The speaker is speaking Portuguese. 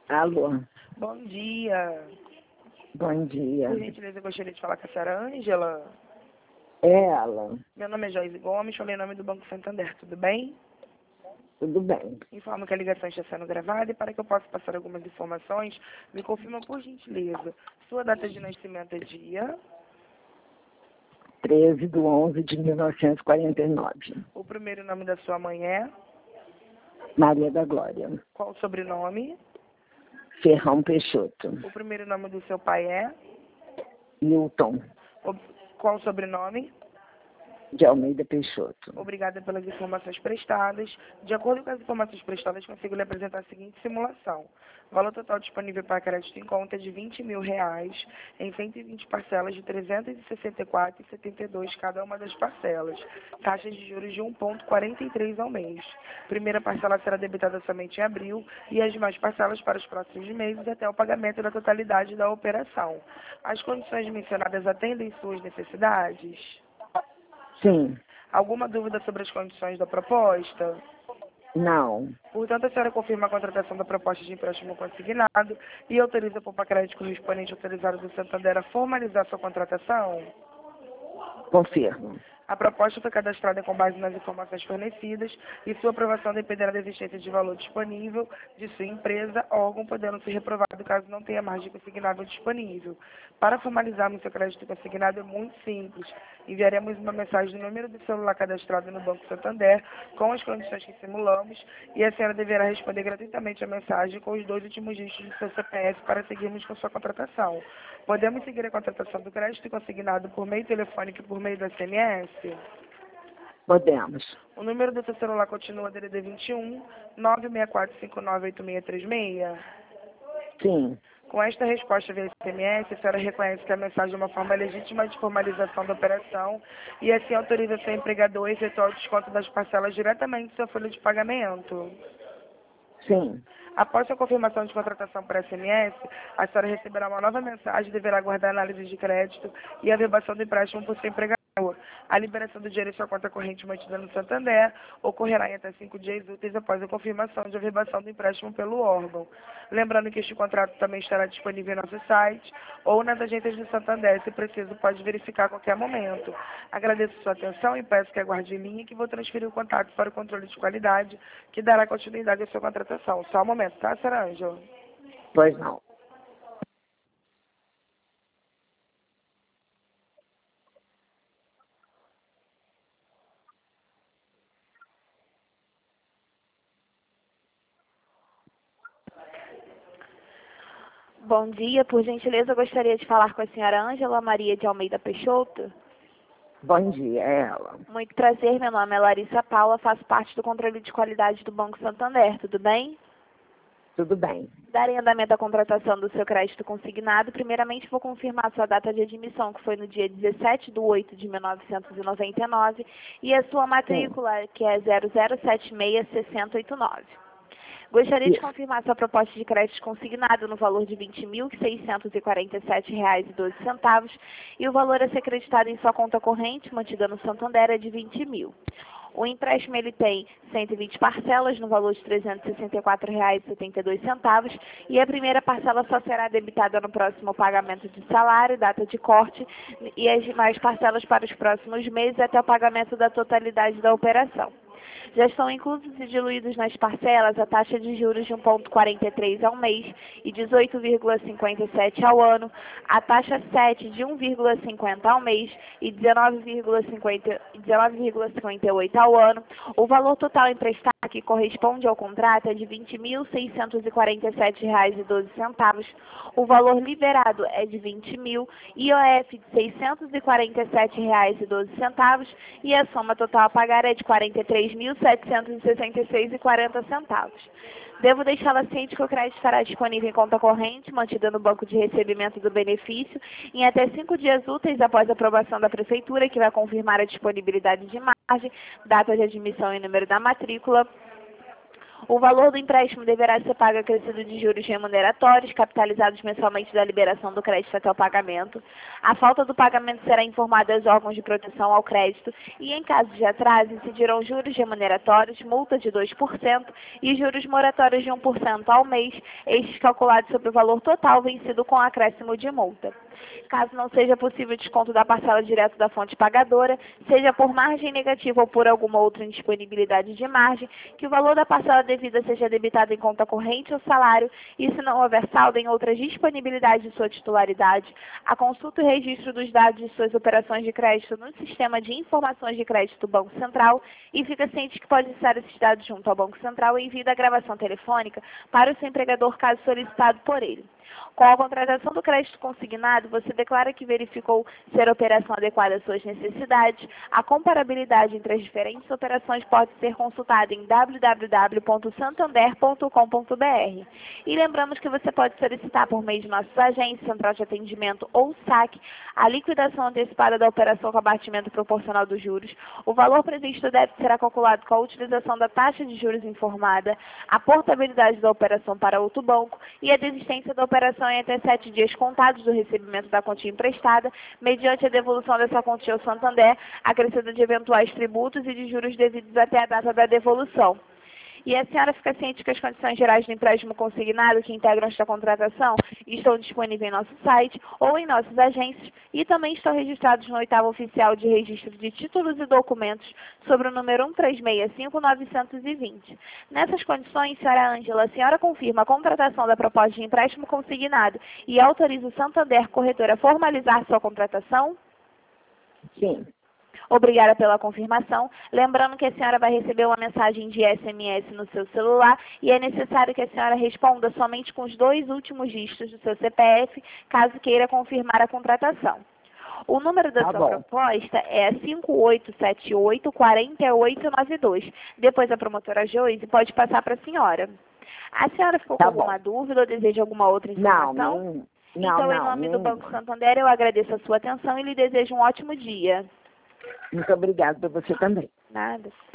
Alô, Bom dia. bom dia. Por gentileza, eu gostaria de falar com a senhora Ângela. É ela, Meu nome é Joyce Gomes, falei em nome do Banco Santander, tudo bem? tudo bem. Informo que a ligação está sendo gravada e para que eu possa passar algumas informações, me confirma por gentileza. Sua data de nascimento é dia, 13/11/1949. o primeiro nome da sua mãe é, Maria da Glória. qual o sobrenome, Ferrão Peixoto. o primeiro nome do seu pai é, Milton qual o sobrenome. de Almeida Peixoto. Obrigada pelas informações prestadas. De acordo com as informações prestadas, consigo lhe apresentar a seguinte simulação. O valor total disponível para crédito em conta é de R$ 20.000 em 120 parcelas de R$ 364,72 cada uma das parcelas. Taxas de juros de 1,43 ao mês. Primeira parcela será debitada somente em abril e as demais parcelas para os próximos meses até o pagamento da totalidade da operação. As condições mencionadas atendem suas necessidades? Sim, Alguma dúvida sobre as condições da proposta? não. Portanto, a senhora confirma a contratação da proposta de empréstimo consignado e autoriza a Poupa Crédito correspondente autorizado do Santander a formalizar sua contratação? Confirmo. A proposta foi cadastrada com base nas informações fornecidas e sua aprovação dependerá da existência de valor disponível de sua empresa, órgão podendo ser reprovado caso não tenha margem consignável disponível. Para formalizarmos seu crédito consignado é muito simples. Enviaremos uma mensagem no número do celular cadastrado no Banco Santander com as condições que simulamos e a senhora deverá responder gratuitamente a mensagem com os 2 últimos dígitos do seu CPF para seguirmos com sua contratação. Podemos seguir a contratação do crédito consignado por meio telefônico e por meio do SMS? Podemos. O número do seu celular continua DDD 21 964598636. Sim, Com esta resposta via SMS, a senhora reconhece que a mensagem é uma forma legítima de formalização da operação e assim autoriza seu empregador a efetuar o desconto das parcelas diretamente em sua folha de pagamento. sim. Após a confirmação de contratação por SMS, a senhora receberá uma nova mensagem e deverá aguardar a análise de crédito e a verbação do empréstimo por seu empregador. A liberação do dinheiro em sua conta corrente mantida no Santander ocorrerá em até 5 dias úteis após a confirmação de averbação do empréstimo pelo órgão. Lembrando que este contrato também estará disponível em nosso site ou nas agências do Santander, se preciso pode verificar a qualquer momento. Agradeço sua atenção e peço que aguarde em linha que vou transferir o contato para o controle de qualidade, que dará continuidade à sua contratação. Só um momento, tá, senhora Ângela? Pois não. Bom dia, por gentileza, eu gostaria de falar com a senhora Ângela Maria de Almeida Peixoto. Bom dia, é ela. Muito prazer, meu nome é Larissa Paula, faço parte do controle de qualidade do Banco Santander, tudo bem? Tudo bem. Darei andamento à contratação do seu crédito consignado. Primeiramente, vou confirmar sua data de admissão, que foi no dia 17/8/1999, e a sua matrícula, que é 00766089. Gostaria de Isso. confirmar sua proposta de crédito consignado no valor de R$ 20.647,12 e o valor a ser acreditado em sua conta corrente, mantida no Santander, é de R$ 20.000. O empréstimo ele tem 120 parcelas no valor de R$ 364,72 e a primeira parcela só será debitada no próximo pagamento de salário, data de corte, e as demais parcelas para os próximos meses até o pagamento da totalidade da operação. Já estão inclusos e diluídos nas parcelas a taxa de juros de 1,43 ao mês e 18,57 ao ano, a taxa 7 de 1,50 ao mês e 19,58 ao ano. O valor total emprestado que corresponde ao contrato é de R$ 20.647,12. O valor liberado é de R$ 20.000, IOF de R$ 647,12 e a soma total a pagar é de R$ 43.766,40. Devo deixá-la ciente que o crédito estará disponível em conta corrente, mantida no banco de recebimento do benefício, em até 5 dias úteis após a aprovação da Prefeitura, que vai confirmar a disponibilidade de margem, data de admissão e número da matrícula. O valor do empréstimo deverá ser pago acrescido de juros remuneratórios, capitalizados mensalmente da liberação do crédito até o pagamento. A falta do pagamento será informada aos órgãos de proteção ao crédito e, em caso de atraso, incidirão juros remuneratórios, multa de 2% e juros moratórios de 1% ao mês, estes calculados sobre o valor total vencido com acréscimo de multa. Caso não seja possível desconto da parcela direto da fonte pagadora, seja por margem negativa ou por alguma outra indisponibilidade de margem, que o valor da parcela devida seja debitado em conta corrente ou salário, e se não houver saldo em outras disponibilidades de sua titularidade, a consulta e registro dos dados de suas operações de crédito no Sistema de Informações de Crédito Banco Central, e fica ciente que pode acessar esses dados junto ao Banco Central em via da gravação telefônica para o seu empregador caso solicitado por ele. Com a contratação do crédito consignado, você declara que verificou ser a operação adequada às suas necessidades. A comparabilidade entre as diferentes operações pode ser consultada em www.santander.com.br. E lembramos que você pode solicitar por meio de nossas agências, central de atendimento ou SAC, a liquidação antecipada da operação com abatimento proporcional dos juros. O valor previsto deve ser calculado com a utilização da taxa de juros informada, a portabilidade da operação para outro banco e a desistência da operação em até 7 dias contados do recebimento da quantia emprestada, mediante a devolução dessa quantia ao Santander, acrescida de eventuais tributos e de juros devidos até a data da devolução. E a senhora fica ciente que as condições gerais do empréstimo consignado que integram esta contratação estão disponíveis em nosso site ou em nossas agências e também estão registrados no 8º Oficial de Registro de Títulos e Documentos sobre o número 1365920. Nessas condições, senhora Ângela, a senhora confirma a contratação da proposta de empréstimo consignado e autoriza o Santander Corretora a formalizar sua contratação? Sim. Obrigada pela confirmação. Lembrando que a senhora vai receber uma mensagem de SMS no seu celular e é necessário que a senhora responda somente com os 2 últimos dígitos do seu CPF, caso queira confirmar a contratação. O número da sua proposta é 5878-4892. Depois a promotora Joyce pode passar para a senhora. A senhora ficou com alguma dúvida ou deseja alguma outra informação? Então, em nome do Banco Santander, eu agradeço a sua atenção e lhe desejo um ótimo dia. Muito obrigada para você também. Nada.